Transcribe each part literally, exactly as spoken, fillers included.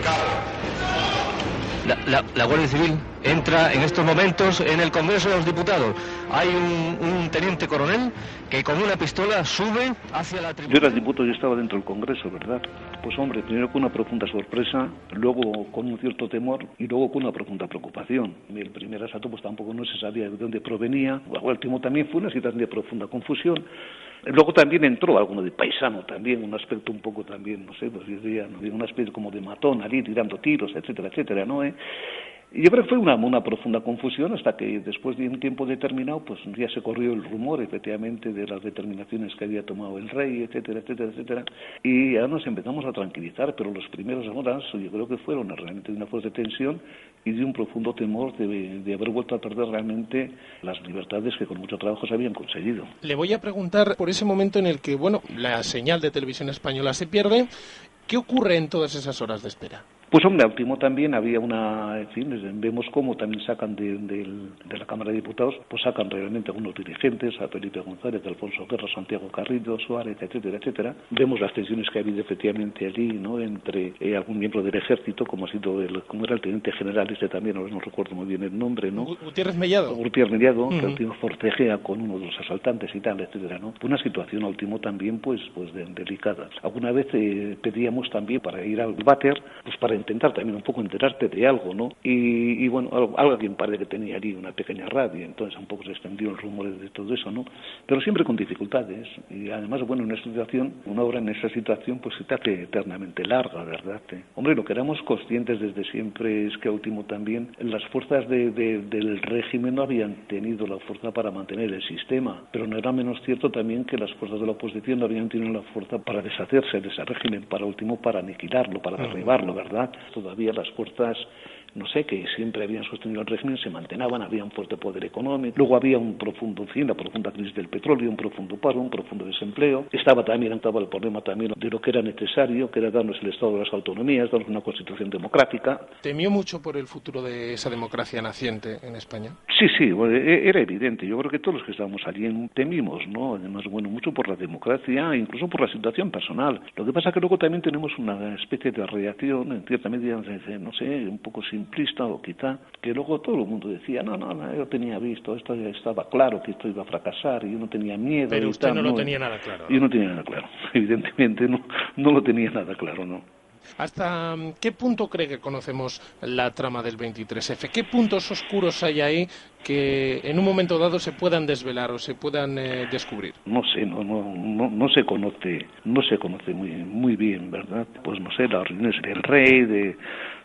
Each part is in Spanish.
La, la, la Guardia Civil entra en estos momentos en el Congreso de los Diputados. Hay un, un teniente coronel que con una pistola sube hacia la tribuna. Yo era diputado y estaba dentro del Congreso, ¿verdad? Pues hombre, primero con una profunda sorpresa, luego con un cierto temor y luego con una profunda preocupación. El primer asalto pues tampoco no se sabía de dónde provenía. El último también fue una situación de profunda confusión. Luego también entró alguno de paisano también, un aspecto un poco también, no sé, pues diría, ¿no? Un aspecto como de matón, allí tirando tiros, etcétera, etcétera, ¿no? ¿Eh? Y yo creo que fue una, una profunda confusión hasta que después de un tiempo determinado, pues ya se corrió el rumor, efectivamente, de las determinaciones que había tomado el rey, etcétera, etcétera, etcétera. Y ahora nos empezamos a tranquilizar, pero los primeros horas yo creo que fueron realmente de una fuerte tensión y de un profundo temor de, de haber vuelto a perder realmente las libertades que con mucho trabajo se habían conseguido. Le voy a preguntar por ese momento en el que, bueno, la señal de televisión española se pierde. ¿Qué ocurre en todas esas horas de espera? Pues hombre, al último también había una, en fin, vemos cómo también sacan de, de, de la Cámara de Diputados, pues sacan realmente a algunos dirigentes, a Felipe González, a Alfonso Guerra, Santiago Carrillo, Suárez, etcétera, etcétera. Vemos las tensiones que ha habido efectivamente allí, ¿no?, entre eh, algún miembro del ejército, como ha sido el, como era el teniente general, este también, ahora no recuerdo muy bien el nombre, ¿no? Gutiérrez Mellado. Gutiérrez Mellado, uh-huh. Que al último forcejea con uno de los asaltantes y tal, etcétera, ¿no? Una situación al último también, pues, pues de, delicada. Alguna vez eh, pedíamos también para ir al váter, pues para intentar también un poco enterarte de algo, ¿no? Y, y bueno, algo, alguien parece que tenía allí una pequeña radio, entonces un poco se extendió el rumor de todo eso, ¿no? Pero siempre con dificultades, y además, bueno, en una situación, una obra en esa situación, pues se te hace eternamente larga, ¿verdad? ¿Eh? Hombre, lo que éramos conscientes desde siempre es que al último también las fuerzas de, de, del régimen no habían tenido la fuerza para mantener el sistema, pero no era menos cierto también que las fuerzas de la oposición no habían tenido la fuerza para deshacerse de ese régimen, para último, para aniquilarlo, para derribarlo, ¿verdad? Todavía las fuerzas, no sé, que siempre habían sostenido el régimen, se mantenían, había un fuerte poder económico, luego había un profundo fin, la profunda crisis del petróleo, un profundo paro, un profundo desempleo, estaba también, estaba el problema también de lo que era necesario, que era darnos el Estado de las autonomías, darnos una constitución democrática. ¿Temió mucho por el futuro de esa democracia naciente en España? Sí, sí, bueno, era evidente, yo creo que todos los que estábamos allí temimos, ¿no? Además, bueno, mucho por la democracia, incluso por la situación personal. Lo que pasa es que luego también tenemos una especie de reacción, en cierta medida, no sé, un poco simplista o quizá, que luego todo el mundo decía, no, no, no, yo tenía visto, esto ya estaba claro que esto iba a fracasar y yo no tenía miedo. Pero y usted tal, no lo ¿no? tenía nada claro, ¿no? Yo no tenía nada claro, evidentemente no, no lo tenía nada claro, ¿no? ¿Hasta qué punto cree que conocemos la trama del veintitrés efe? ¿Qué puntos oscuros hay ahí que en un momento dado se puedan desvelar o se puedan eh, descubrir? No sé, no, no, no, no se conoce, no se conoce muy, muy bien, ¿verdad? Pues no sé, las reuniones del rey, de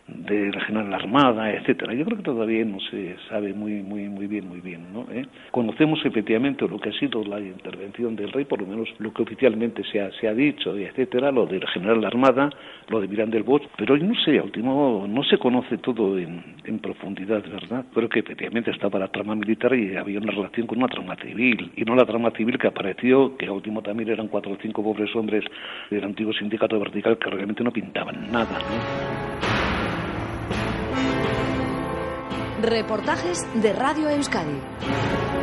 de la General Armada, etcétera. Yo creo que todavía no se sabe muy muy muy bien, muy bien, ¿no? ¿Eh? Conocemos efectivamente lo que ha sido la intervención del rey, por lo menos lo que oficialmente se ha, se ha dicho, etcétera, lo de la General Armada, lo de Miranda del Bosch, pero no sé, al último no se conoce todo en, en profundidad, ¿verdad? Pero que efectivamente estaba la trama militar y había una relación con una trama civil, y no la trama civil que apareció, que al último también eran cuatro o cinco pobres hombres del antiguo sindicato vertical que realmente no pintaban nada, ¿no? Reportajes de Radio Euskadi.